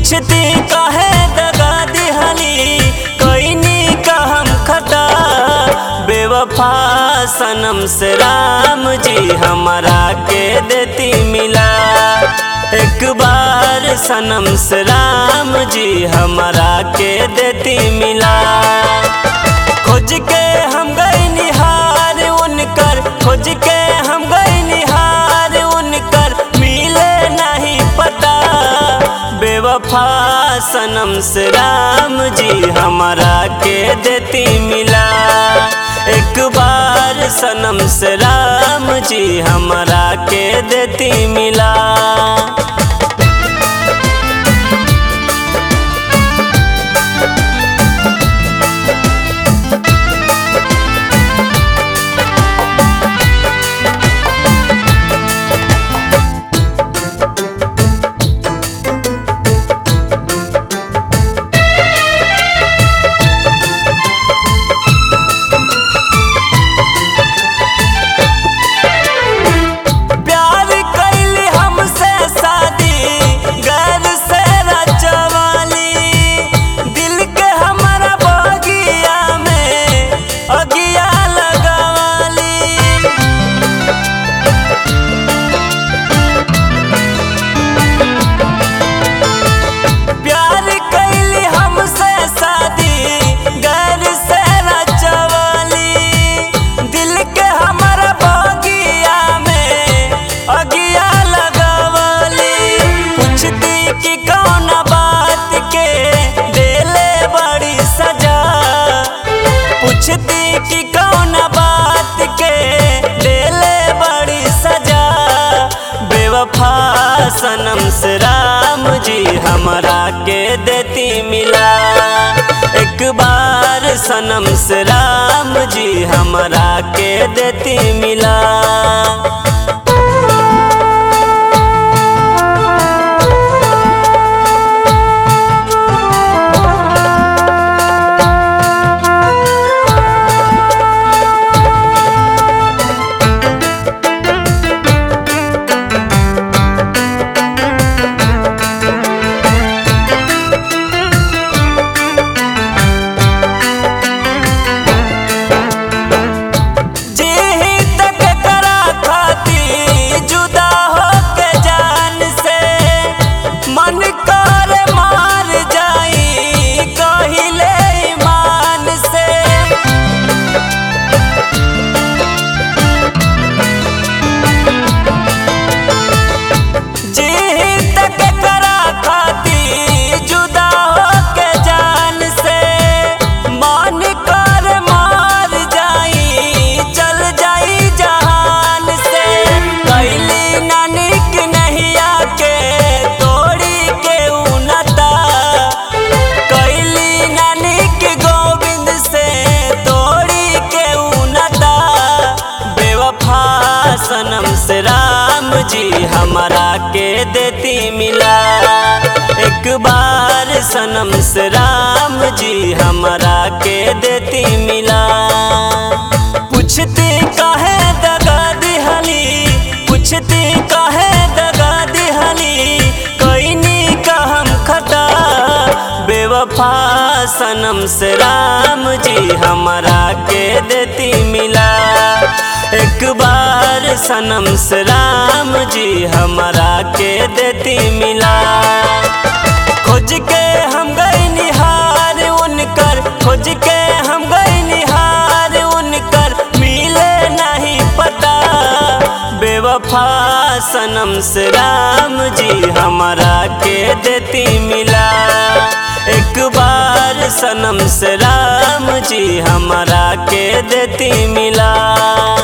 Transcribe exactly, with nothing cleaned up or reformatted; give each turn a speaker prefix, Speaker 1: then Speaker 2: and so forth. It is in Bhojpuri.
Speaker 1: पूछती काहे दगा दिहली कोइनी का हम खता। बेवफा सनम से राम जी हमारा के देती मिला। एक बार सनम से राम जी हमारा के देती मिला। खोज के हम गए निहार उनकर, खोज के हम गए निहार उनकर, मिले नहीं पता। बेवफा सनम से राम जी हमारा के देती मिला। एक बार सनम से राम जी हमारा के देती मिला। पूछती कि कौन बात के देले बड़ी सजा। बेवफा सनम से राम जी हमारा के देती मिला। एक बार सनम से राम जी हमारा के देती मिला। सनम से राम जी हमारा के देती मिला। एक बार सनम से राम जी हमारा के देती मिला। पूछती काहे दगा दिहली, पूछती काहे दगा दिहली कोइनी का हम खता। बेवफा सनम से राम जी हमारा के देती मिला। एक बार सनम से राम जी हमारा के देती मिला। खोज के हम गए निहार उनकर, खोज के हम गए निहार उनकर, मिले नहीं पता। बेवफा सनम से राम जी हमारा के देती मिला। एक बार सनम से राम जी हमारा के देती मिला।